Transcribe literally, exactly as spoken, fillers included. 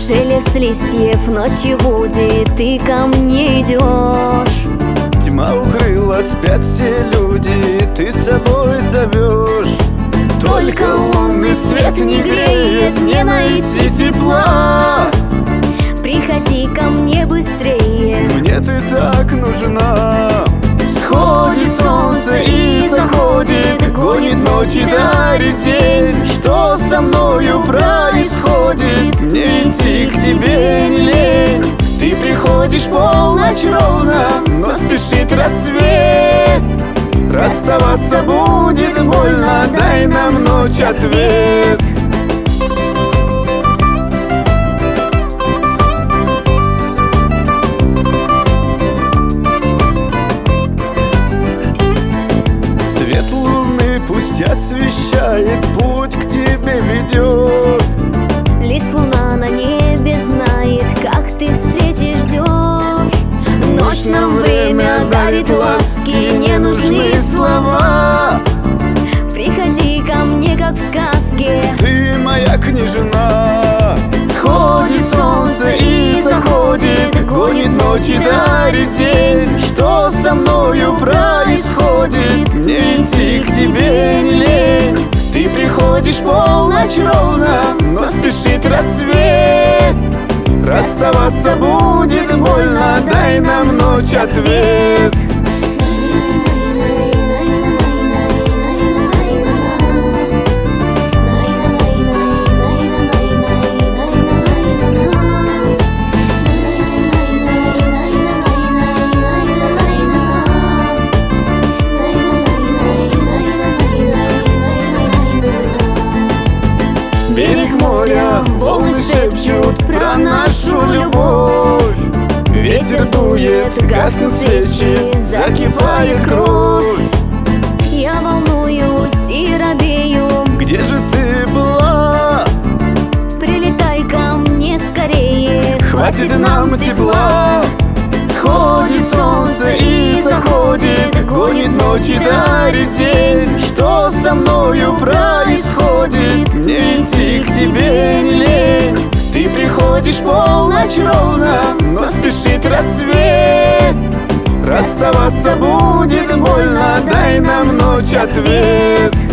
Шелест листьев ночью будет, ты ко мне идешь. Тьма укрыла, спят все люди, ты с собой зовешь. Только лунный свет не греет, не найти тепла. Приходи ко мне быстрее, мне ты так нужна. Всходит солнце и заходит, гонит ночь и дарит день. Что со мною происходит? Мне идти к тебе не лень. Ты приходишь полночь ровно, но спешит рассвет. Расставаться будет больно, дай нам ночь ответ. Свет луны пусть освещает, путь к тебе ведет. Лишь луна на небе знает, как ты встречи ждешь. Ночь нам время дарит ласки, не нужны слова. Приходи ко мне, как в сказке, ты моя княжна. Сходит солнце и заходит, гонит ночь и дарит день. Что со мною происходит? Мне идти к тебе не лень. Ты приходишь полночь ровно, но спешит рассвет. Расставаться будет больно, дай нам ночь ответ. Берег моря, волны шепчут про нашу любовь. Ветер дует, гаснут свечи, закипает кровь. Я волнуюсь и робею, где же ты была? Прилетай ко мне скорее, хватит нам тепла. Сходит солнце и заходит, гонит ночь и дарит день. Что со мною происходит? Мне идти к тебе не лень. Ты приходишь полночь ровно, но спешит рассвет. Расставаться будет больно, дай нам ночь ответ.